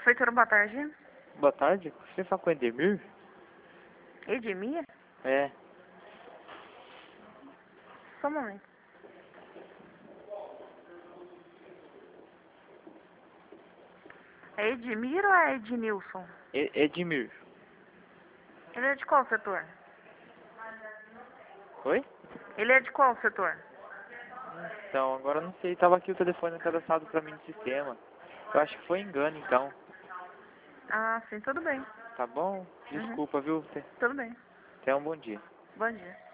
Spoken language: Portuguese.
Prefeitura, boa tarde. Boa tarde, você fala com o Edemir? Edmir? É. Só um momento. É Edmir ou é Ednilson? Edmir. Ele é de qual setor? Oi? Ele é de qual setor? Então, agora eu não sei, tava aqui o telefone cadastrado pra mim no sistema. Eu acho que foi engano, então. Ah, sim, tudo bem. Tá bom? Desculpa, viu? Tudo bem. Tenha um bom dia. Bom dia.